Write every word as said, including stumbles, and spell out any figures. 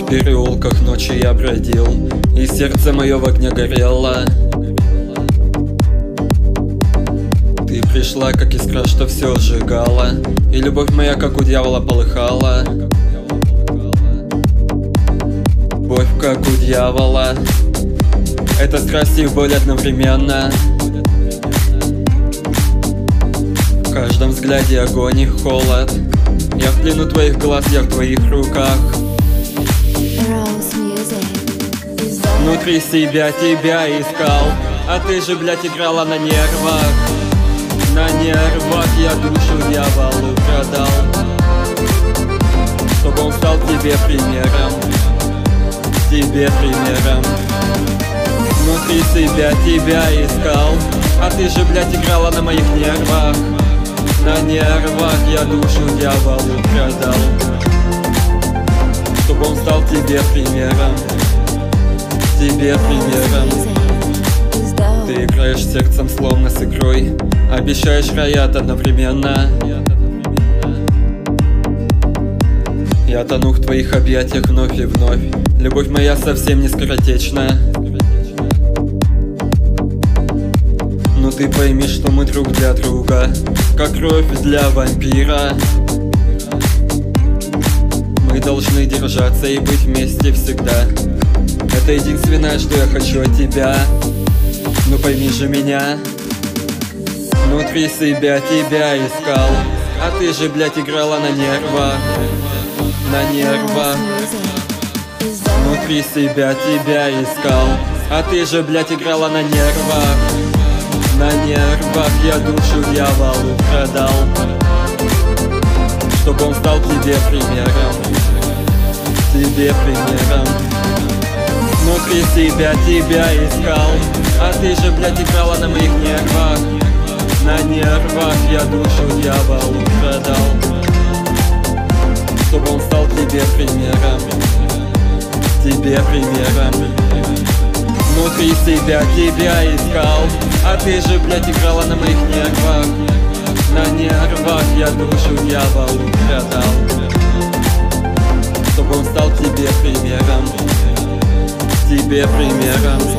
переулках ночи я бродил, и сердце мое в огне горело. Ты пришла, как искра, что все сжигала, и любовь моя, как у дьявола, полыхала. Любовь, как у дьявола, это страсть и боль одновременно. В каждом взгляде огонь и холод. Я в плену твоих глаз, я в твоих руках. Внутри себя тебя искал, а ты же, блядь, играла на нервах. На нервах я душу дьяволу продал, чтобы он стал тебе примером, тебе примером. Внутри себя тебя искал, а ты же, блядь, играла на моих нервах. На нервах я душу дьяволу продал, чтобы он стал тебе примером, тебе примером. Ты играешь сердцем словно с игрой, обещаешь раят одновременно. Я тону в твоих объятиях вновь и вновь. Любовь моя совсем не скоротечна. Но ты пойми, что мы друг для друга, как кровь для вампира. Мы должны держаться и быть вместе всегда. Это единственное, что я хочу от тебя. Ну пойми же меня. Внутри себя тебя искал, а ты же, блядь, играла на нервах. На нервах. Внутри себя тебя искал, а ты же, блядь, играла на нервах. На нервах я душу дьяволу продал, чтобы он стал тебе примером, тебе примером. Внутри себя тебя искал, а ты же, блядь, играла на моих нервах. На нервах я душу дьяволу продал, чтобы он стал тебе примером, тебе примером. Внутри себя тебя искал, а ты же, блядь, играла на моих нервах. На нервах я душу дьяволу продал, чтобы он стал тебе примером, тебе примером.